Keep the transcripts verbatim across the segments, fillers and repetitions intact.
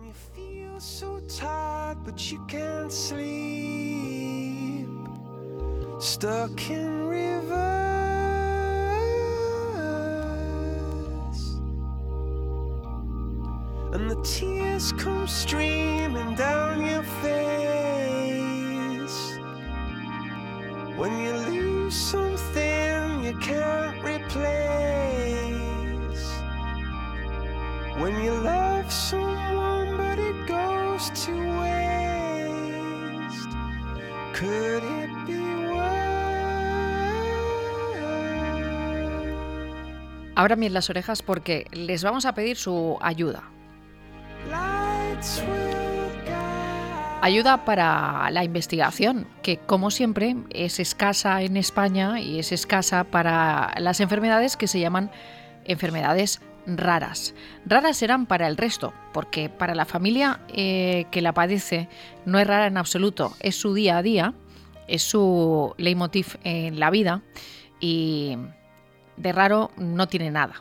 you feel so tired but you can't sleep, stuck in reverse, and the tears come streaming down your face when you lose something you can't replace, when you love someone but it goes to waste. Could it be worse? Abran bien las orejas porque les vamos a pedir su ayuda. Lights will guide. Ayuda para la investigación, que como siempre es escasa en España y es escasa para las enfermedades que se llaman enfermedades raras. Raras serán para el resto, porque para la familia eh, que la padece no es rara en absoluto, es su día a día, es su leitmotiv en la vida y de raro no tiene nada.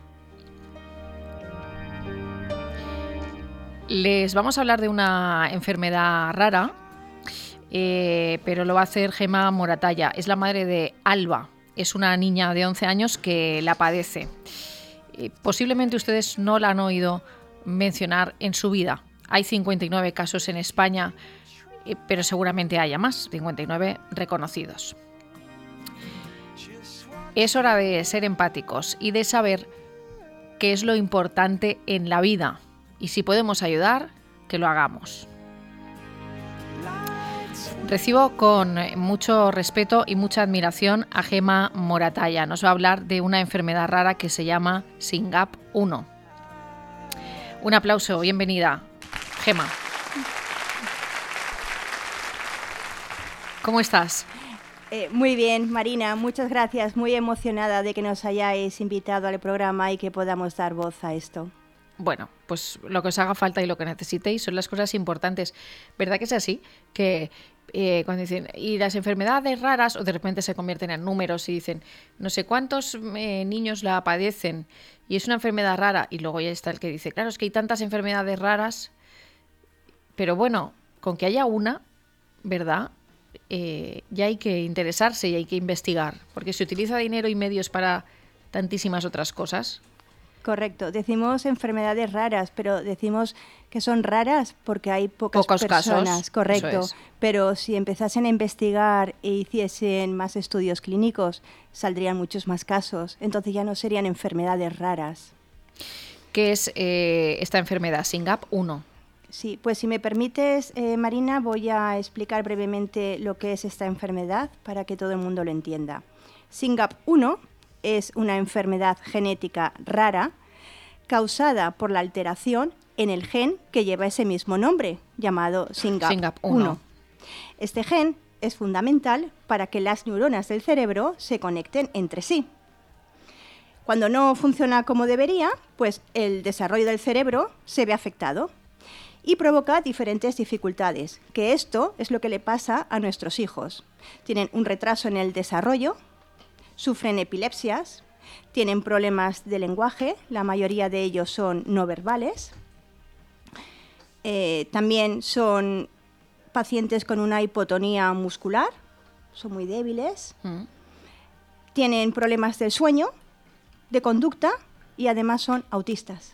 Les vamos a hablar de una enfermedad rara, eh, pero lo va a hacer Gemma Moratalla. Es la madre de Alba, es una niña de once años que la padece. Eh, posiblemente ustedes no la han oído mencionar en su vida. Hay cincuenta y nueve casos en España, eh, pero seguramente haya más, cincuenta y nueve reconocidos. Es hora de ser empáticos y de saber qué es lo importante en la vida. Y si podemos ayudar, que lo hagamos. Recibo con mucho respeto y mucha admiración a Gemma Moratalla. Nos va a hablar de una enfermedad rara que se llama SYNGAP uno. Un aplauso, bienvenida, Gemma. ¿Cómo estás? Eh, muy bien, Marina, muchas gracias. Muy emocionada de que nos hayáis invitado al programa y que podamos dar voz a esto. Bueno, pues lo que os haga falta y lo que necesitéis son las cosas importantes. ¿Verdad que es así? Que eh, cuando dicen, y las enfermedades raras, o de repente se convierten en números y dicen, no sé cuántos eh, niños la padecen y es una enfermedad rara, y luego ya está el que dice, claro, es que hay tantas enfermedades raras, pero bueno, con que haya una, ¿verdad? Eh, ya hay que interesarse y hay que investigar, porque se utiliza dinero y medios para tantísimas otras cosas. Correcto, decimos enfermedades raras, pero decimos que son raras porque hay pocas Pocos personas, casos, correcto. eso es. Pero si empezasen a investigar e hiciesen más estudios clínicos, saldrían muchos más casos. Entonces ya no serían enfermedades raras. ¿Qué es eh, esta enfermedad, SYNGAP uno? Sí, pues si me permites, eh, Marina, voy a explicar brevemente lo que es esta enfermedad para que todo el mundo lo entienda. SYNGAP uno es una enfermedad genética rara causada por la alteración en el gen que lleva ese mismo nombre, llamado SYNGAP uno. Este gen es fundamental para que las neuronas del cerebro se conecten entre sí. Cuando no funciona como debería, pues el desarrollo del cerebro se ve afectado y provoca diferentes dificultades, que esto es lo que le pasa a nuestros hijos. Tienen un retraso en el desarrollo, sufren epilepsias, tienen problemas de lenguaje, la mayoría de ellos son no verbales. Eh, también son pacientes con una hipotonía muscular, son muy débiles. Mm. Tienen problemas del sueño, de conducta y además son autistas.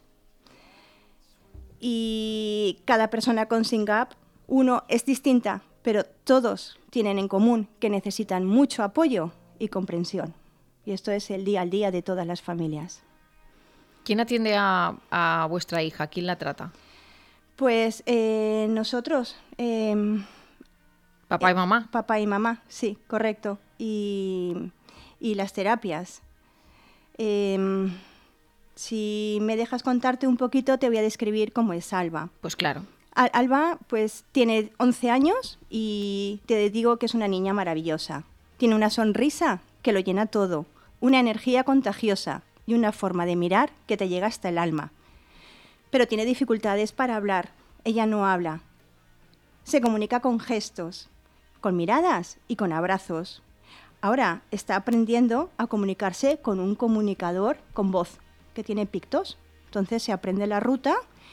Y cada persona con SYNGAP uno es distinta, pero todos tienen en común que necesitan mucho apoyo y comprensión. Y esto es el día al día de todas las familias. ¿Quién atiende a, a vuestra hija? ¿Quién la trata? Pues eh, nosotros. Eh, ¿Papá y mamá? Eh, papá y mamá, sí, correcto. Y, y las terapias. Eh, si me dejas contarte un poquito, te voy a describir cómo es Alba. Pues claro. Alba pues tiene once años y te digo que es una niña maravillosa. Tiene una sonrisa que lo llena todo, una energía contagiosa y una forma de mirar que te llega hasta el alma. Pero tiene dificultades para hablar. Ella no habla. Se comunica con gestos, con miradas y con abrazos. Ahora está aprendiendo a comunicarse con un comunicador con voz, que tiene pictos. Entonces se aprende la ruta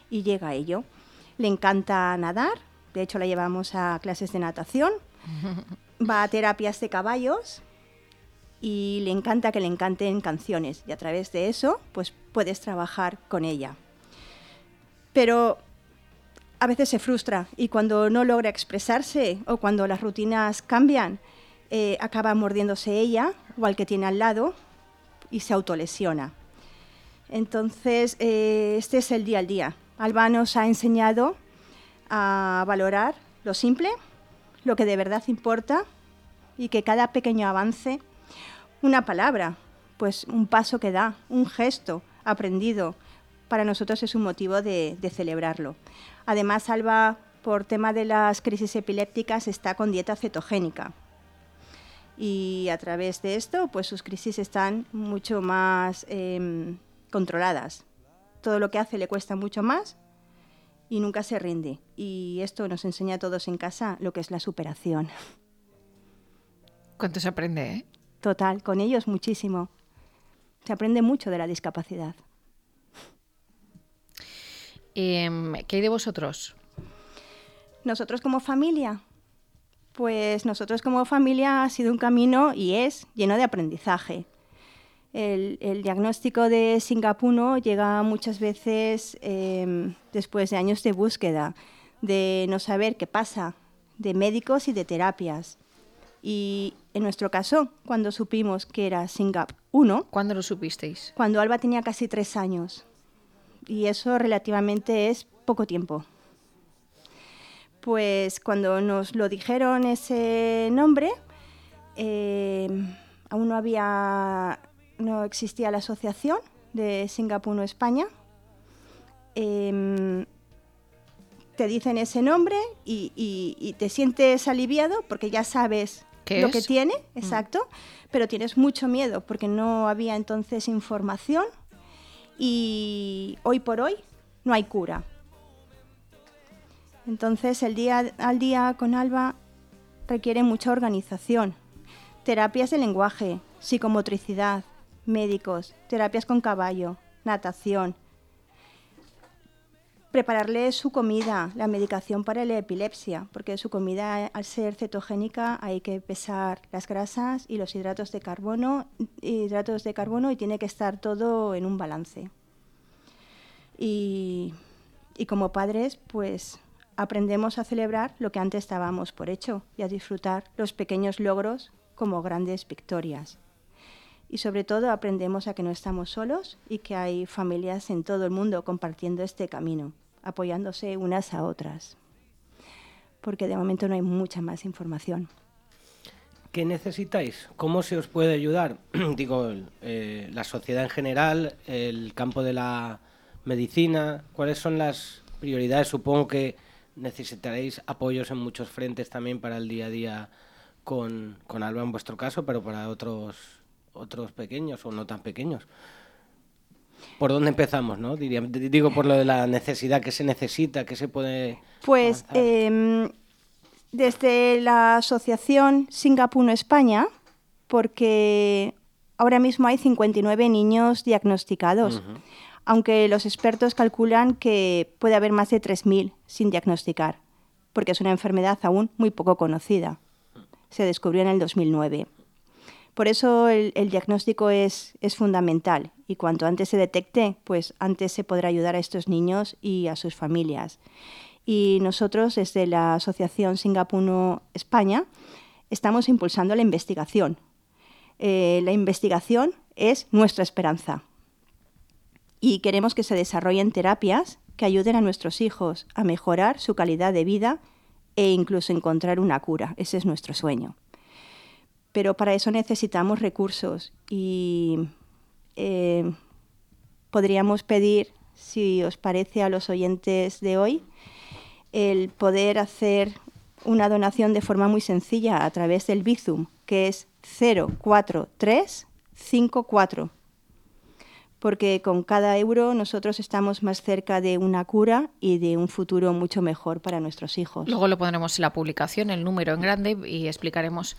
y llega a ello. Le encanta nadar, de hecho la llevamos a clases de natación, va a terapias de caballos y le encanta que le encanten canciones y a través de eso pues puedes trabajar con ella. Pero a veces se frustra y cuando no logra expresarse o cuando las rutinas cambian, eh, acaba mordiéndose ella o al que tiene al lado y se autolesiona. Entonces, eh, este es el día al día. Alba nos ha enseñado a valorar lo simple, lo que de verdad importa y que cada pequeño avance, una palabra, pues un paso que da, un gesto aprendido, para nosotros es un motivo de, de celebrarlo. Además, Alba, por tema de las crisis epilépticas, está con dieta cetogénica. Y a través de esto, pues sus crisis están mucho más eh, controladas. Todo lo que hace le cuesta mucho más y nunca se rinde. Y esto nos enseña a todos en casa lo que es la superación. ¿Cuánto se aprende, eh? Total, con ellos muchísimo. Se aprende mucho de la discapacidad. Eh, ¿Qué hay de vosotros? Nosotros como familia, pues nosotros como familia ha sido un camino y es lleno de aprendizaje. El, el diagnóstico de SYNGAP uno llega muchas veces eh, después de años de búsqueda, de no saber qué pasa, de médicos y de terapias. Y en nuestro caso, cuando supimos que era SYNGAP uno... ¿Cuándo lo supisteis? Cuando Alba tenía casi tres años. Y eso relativamente es poco tiempo. Pues cuando nos lo dijeron ese nombre, eh, aún no había, no existía la asociación de SYNGAP uno España. Eh, te dicen ese nombre y, y, y te sientes aliviado porque ya sabes lo es? que tiene, exacto, mm. pero tienes mucho miedo porque no había entonces información. Y hoy por hoy no hay cura. Entonces el día al día con Alba requiere mucha organización, terapias de lenguaje, psicomotricidad, médicos, terapias con caballo, natación, prepararle su comida, la medicación para la epilepsia, porque su comida al ser cetogénica hay que pesar las grasas y los hidratos de carbono, hidratos de carbono y tiene que estar todo en un balance. Y, y como padres, pues aprendemos a celebrar lo que antes dábamos por hecho y a disfrutar los pequeños logros como grandes victorias. Y sobre todo aprendemos a que no estamos solos y que hay familias en todo el mundo compartiendo este camino, apoyándose unas a otras, porque de momento no hay mucha más información. ¿Qué necesitáis? ¿Cómo se os puede ayudar? Digo, eh, la sociedad en general, el campo de la medicina, ¿cuáles son las prioridades? Supongo que necesitaréis apoyos en muchos frentes también para el día a día con, con Alba en vuestro caso, pero para otros, otros pequeños o no tan pequeños. ¿Por dónde empezamos, no? Diría, digo, por lo de la necesidad, ¿qué se necesita? ¿Qué se puede Pues eh, desde la asociación SYNGAP uno España, porque ahora mismo hay cincuenta y nueve niños diagnosticados, uh-huh. aunque los expertos calculan que puede haber más de tres mil sin diagnosticar, porque es una enfermedad aún muy poco conocida. Se descubrió en el dos mil nueve. Por eso el, el diagnóstico es, es fundamental y cuanto antes se detecte, pues antes se podrá ayudar a estos niños y a sus familias. Y nosotros, desde la Asociación SYNGAP uno España, estamos impulsando la investigación. Eh, la investigación es nuestra esperanza y queremos que se desarrollen terapias que ayuden a nuestros hijos a mejorar su calidad de vida e incluso encontrar una cura. Ese es nuestro sueño. Pero para eso necesitamos recursos y eh, podríamos pedir, si os parece a los oyentes de hoy, el poder hacer una donación de forma muy sencilla a través del Bizum, que es cero cuatro tres cinco cuatro. Porque con cada euro nosotros estamos más cerca de una cura y de un futuro mucho mejor para nuestros hijos. Luego lo pondremos en la publicación, el número en grande, y explicaremos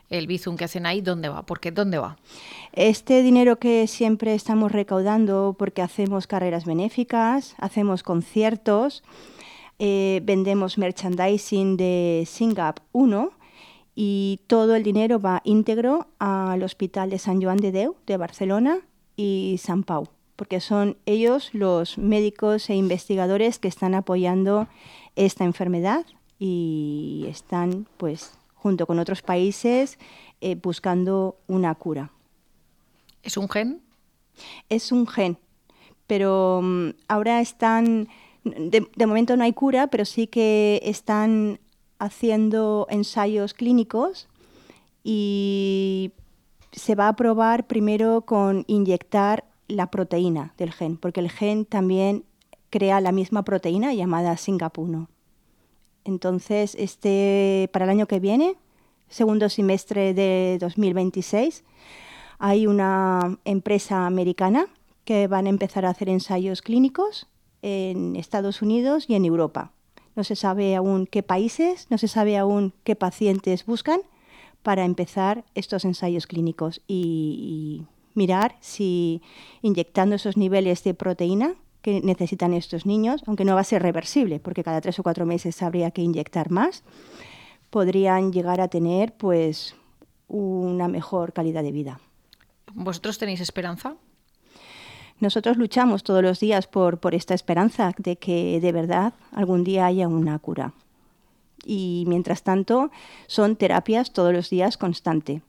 el Bizum que hacen ahí, ¿dónde va? ¿Por qué? ¿Dónde va? Este dinero que siempre estamos recaudando porque hacemos carreras benéficas, hacemos conciertos, eh, vendemos merchandising de SingApp uno y todo el dinero va íntegro al Hospital de Sant Joan de Déu de Barcelona y Sant Pau, porque son ellos los médicos e investigadores que están apoyando esta enfermedad y están, pues, junto con otros países, eh, buscando una cura. ¿Es un gen? Es un gen, pero um, ahora están, de, de momento no hay cura, pero sí que están haciendo ensayos clínicos y se va a probar primero con inyectar la proteína del gen, porque el gen también crea la misma proteína llamada SingApp uno. Entonces, este, para el año que viene, segundo semestre de dos mil veintiséis, hay una empresa americana que van a empezar a hacer ensayos clínicos en Estados Unidos y en Europa. No se sabe aún qué países, no se sabe aún qué pacientes buscan para empezar estos ensayos clínicos y, y mirar si inyectando esos niveles de proteína que necesitan estos niños, aunque no va a ser reversible, porque cada tres o cuatro meses habría que inyectar más, podrían llegar a tener pues una mejor calidad de vida. ¿Vosotros tenéis esperanza? Nosotros luchamos todos los días por, por esta esperanza de que de verdad algún día haya una cura. Y mientras tanto son terapias todos los días constante.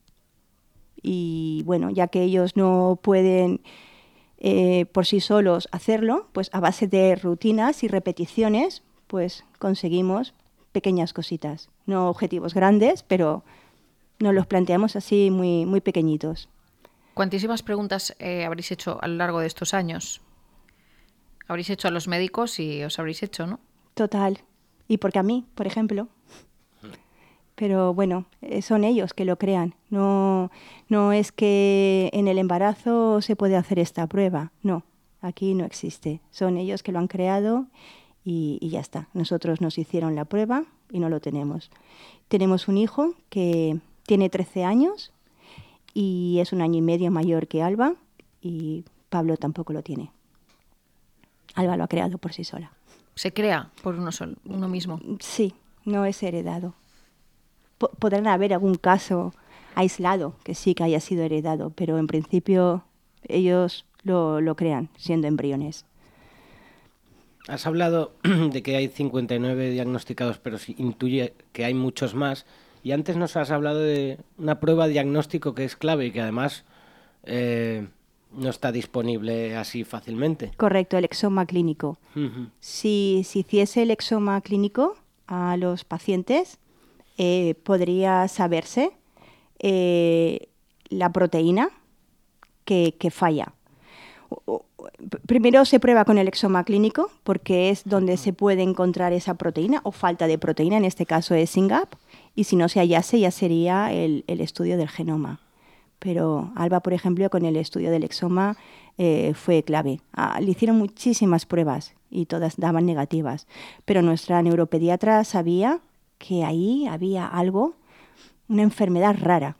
Y bueno, ya que ellos no pueden eh, por sí solos hacerlo, pues a base de rutinas y repeticiones, pues conseguimos pequeñas cositas. No objetivos grandes, pero nos los planteamos así muy, muy pequeñitos. ¿Cuantísimas preguntas eh, habréis hecho a lo largo de estos años? Habréis hecho a los médicos y os habréis hecho, ¿no? Total. Y porque a mí, por ejemplo. Pero bueno, son ellos que lo crean. No, no es que en el embarazo se puede hacer esta prueba. No, aquí no existe. Son ellos que lo han creado y, y ya está. Nosotros nos hicieron la prueba y no lo tenemos. Tenemos un hijo que tiene trece años y es un año y medio mayor que Alba y Pablo tampoco lo tiene. Alba lo ha creado por sí sola. ¿Se crea por uno solo, uno mismo? Sí, no es heredado. P- podrán haber algún caso aislado que sí que haya sido heredado, pero en principio ellos lo, lo crean siendo embriones. Has hablado de que hay cincuenta y nueve diagnosticados, pero se intuye que hay muchos más. Y antes nos has hablado de una prueba de diagnóstico que es clave y que además eh, no está disponible así fácilmente. Correcto, el exoma clínico. Uh-huh. Si se hiciese el exoma clínico a los pacientes, eh, podría saberse eh, la proteína que, que falla. Primero se prueba con el exoma clínico porque es donde se puede encontrar esa proteína o falta de proteína, en este caso es SingApp, y si no se hallase ya sería el, el estudio del genoma. Pero Alba, por ejemplo, con el estudio del exoma eh, fue clave. Ah, le hicieron muchísimas pruebas y todas daban negativas, pero nuestra neuropediatra sabía que ahí había algo, una enfermedad rara.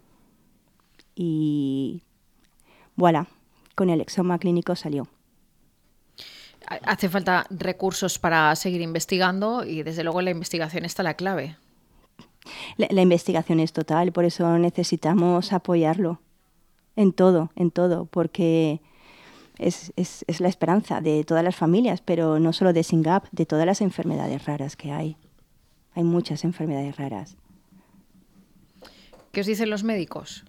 Y voilà, con el exoma clínico salió. Hace falta recursos para seguir investigando y desde luego en la investigación está la clave. La, la investigación es total, por eso necesitamos apoyarlo en todo, en todo, porque es, es, es la esperanza de todas las familias, pero no solo de SingApp, de todas las enfermedades raras que hay. Hay muchas enfermedades raras. ¿Qué os dicen los médicos?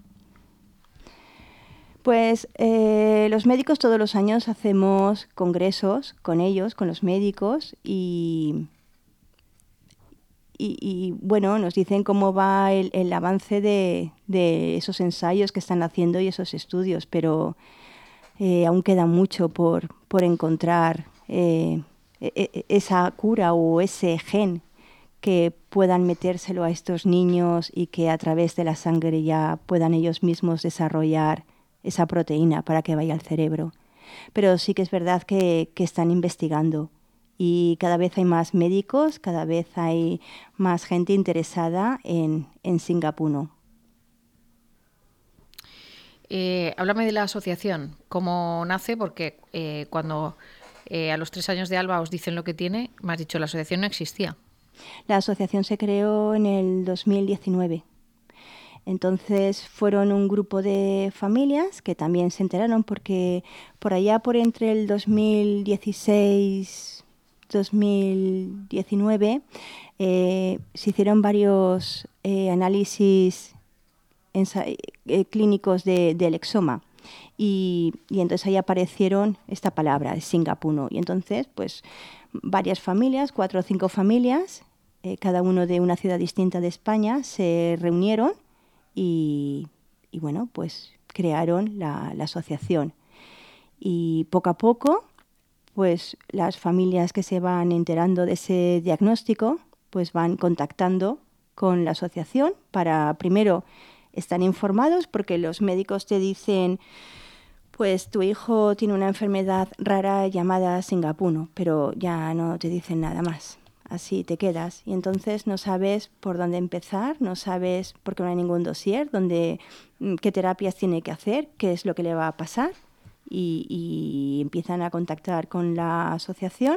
Pues eh, los médicos todos los años hacemos congresos con ellos, con los médicos, y, y, y bueno, nos dicen cómo va el, el avance de, de esos ensayos que están haciendo y esos estudios, pero eh, aún queda mucho por, por encontrar eh, e, esa cura o ese gen que puedan metérselo a estos niños y que a través de la sangre ya puedan ellos mismos desarrollar esa proteína para que vaya al cerebro. Pero sí que es verdad que, que están investigando y cada vez hay más médicos, cada vez hay más gente interesada en, en SingApp uno. Eh, háblame de la asociación, cómo nace, porque eh, cuando eh, a los tres años de Alba os dicen lo que tiene, me has dicho, la asociación no existía. La asociación se creó en el dos mil diecinueve. Entonces fueron un grupo de familias que también se enteraron porque por allá por entre el dos mil dieciséis dos mil diecinueve eh, se hicieron varios eh, análisis ensa- eh, clínicos de, del exoma. Y, y entonces ahí aparecieron esta palabra, Singapuno. Y entonces, pues, varias familias, cuatro o cinco familias, eh, cada uno de una ciudad distinta de España, se reunieron y, y bueno, pues crearon la, la asociación. Y poco a poco, pues las familias que se van enterando de ese diagnóstico, pues van contactando con la asociación para, primero, estar informados, porque los médicos te dicen, pues tu hijo tiene una enfermedad rara llamada Singapuno, pero ya no te dicen nada más. Así te quedas y entonces no sabes por dónde empezar, no sabes porque no hay ningún dossier, dónde, qué terapias tiene que hacer, qué es lo que le va a pasar y, y empiezan a contactar con la asociación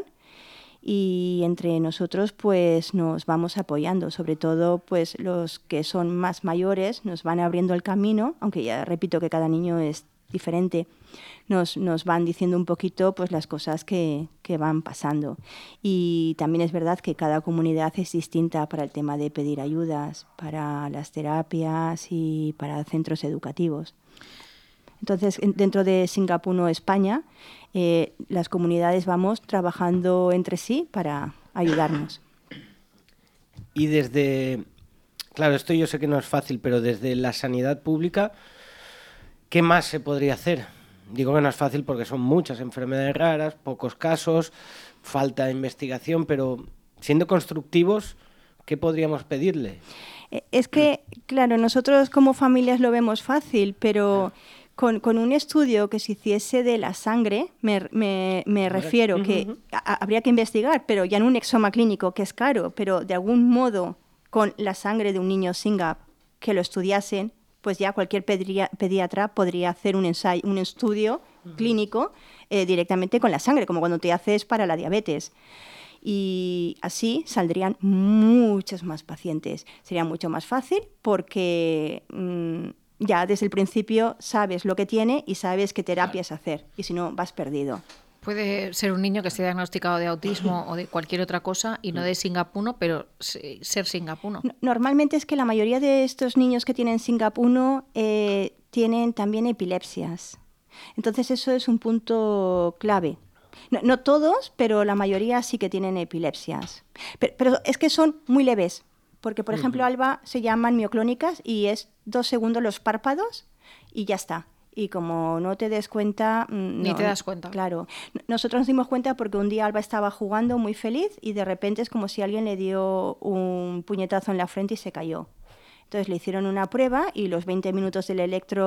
y entre nosotros pues nos vamos apoyando, sobre todo pues los que son más mayores nos van abriendo el camino, aunque ya repito que cada niño es diferente, nos, nos van diciendo un poquito pues las cosas que, que van pasando. Y también es verdad que cada comunidad es distinta para el tema de pedir ayudas, para las terapias y para centros educativos. Entonces, dentro de Singapuno, España, eh, las comunidades vamos trabajando entre sí para ayudarnos. Y desde, claro, esto yo sé que no es fácil, pero desde la sanidad pública, ¿qué más se podría hacer? Digo que no es fácil porque son muchas enfermedades raras, pocos casos, falta de investigación, pero siendo constructivos, ¿qué podríamos pedirle? Es que, claro, nosotros como familias lo vemos fácil, pero con, con un estudio que se hiciese de la sangre, me, me, me refiero que a, habría que investigar, pero ya en un exoma clínico, que es caro, pero de algún modo con la sangre de un niño Singap que lo estudiasen, pues ya cualquier pedria, pediatra podría hacer un ensayo, un estudio uh-huh. clínico eh, directamente con la sangre, como cuando te haces para la diabetes. Y así saldrían muchos más pacientes. Sería mucho más fácil porque mmm, ya desde el principio sabes lo que tiene y sabes qué terapias hacer. Y si no, vas perdido. Puede ser un niño que esté diagnosticado de autismo o de cualquier otra cosa y no de Singapuno, pero ser Singapuno. Normalmente es que la mayoría de estos niños que tienen Singapuno eh, tienen también epilepsias. Entonces eso es un punto clave. No, no todos, pero la mayoría sí que tienen epilepsias. Pero, pero es que son muy leves, porque por uh-huh. ejemplo Alba se llaman mioclónicas y es dos segundos los párpados y ya está. Y como no te des cuenta... Ni no, te das cuenta. Claro. Nosotros nos dimos cuenta porque un día Alba estaba jugando muy feliz y de repente es como si alguien le dio un puñetazo en la frente y se cayó. Entonces le hicieron una prueba y los veinte minutos del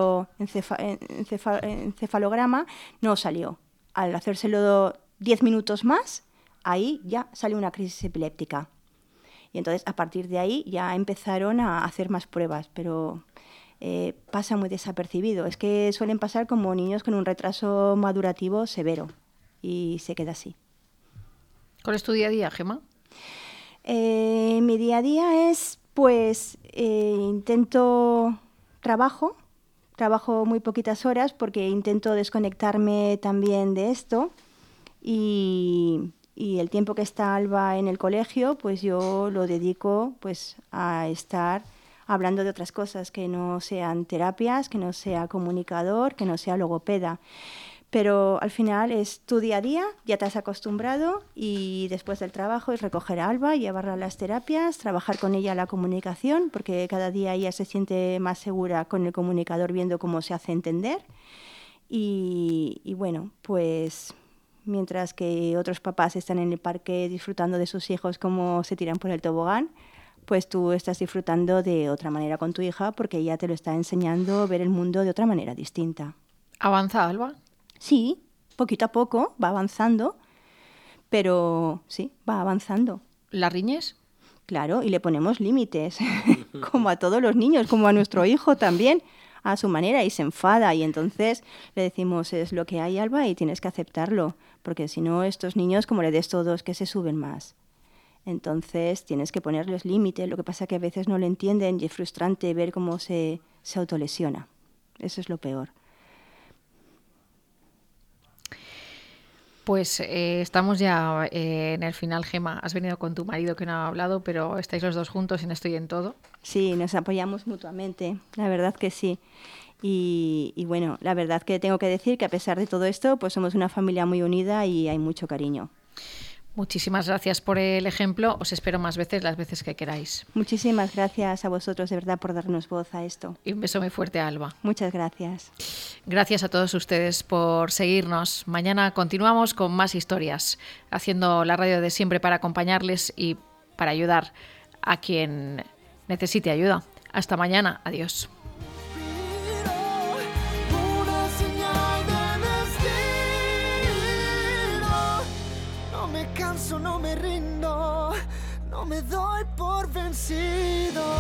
electroencefalograma no salió. Al hacérselo diez minutos más, ahí ya salió una crisis epiléptica. Y entonces a partir de ahí ya empezaron a hacer más pruebas, pero... Eh, pasa muy desapercibido. Es que suelen pasar como niños con un retraso madurativo severo y se queda así. ¿Cuál es tu día a día, Gemma? Eh, mi día a día es, pues, eh, intento trabajo, trabajo muy poquitas horas porque intento desconectarme también de esto y, y el tiempo que está Alba en el colegio, pues yo lo dedico pues a estar hablando de otras cosas, que no sean terapias, que no sea comunicador, que no sea logopeda. Pero al final es tu día a día, ya te has acostumbrado y después del trabajo es recoger a Alba, llevarla a las terapias, trabajar con ella la comunicación, porque cada día ella se siente más segura con el comunicador viendo cómo se hace entender. Y, y bueno, pues mientras que otros papás están en el parque disfrutando de sus hijos como se tiran por el tobogán, pues tú estás disfrutando de otra manera con tu hija porque ella te lo está enseñando a ver el mundo de otra manera distinta. ¿Avanza Alba? Sí, poquito a poco va avanzando, pero sí, va avanzando. ¿La riñes? Claro, y le ponemos límites, como a todos los niños, como a nuestro hijo también. a su manera y se enfada. Y entonces le decimos, es lo que hay, Alba, y tienes que aceptarlo, porque si no, estos niños, como le des todos, que se suben más. Entonces tienes que ponerles límite. Lo que pasa es que a veces no lo entienden y es frustrante ver cómo se, se autolesiona. Eso es lo peor. Pues eh, estamos ya eh, en el final, Gemma. Has venido con tu marido que no ha hablado, pero estáis los dos juntos en esto y en todo. Sí, nos apoyamos mutuamente, la verdad que sí. Y, y bueno, la verdad que tengo que decir que a pesar de todo esto, pues somos una familia muy unida y hay mucho cariño. Muchísimas gracias por el ejemplo. Os espero más veces, las veces que queráis. Muchísimas gracias a vosotros, de verdad, por darnos voz a esto. Y un beso muy fuerte a Alba. Muchas gracias. Gracias a todos ustedes por seguirnos. Mañana continuamos con más historias, haciendo la radio de siempre para acompañarles y para ayudar a quien necesite ayuda. Hasta mañana. Adiós. No me rindo, no me doy por vencido.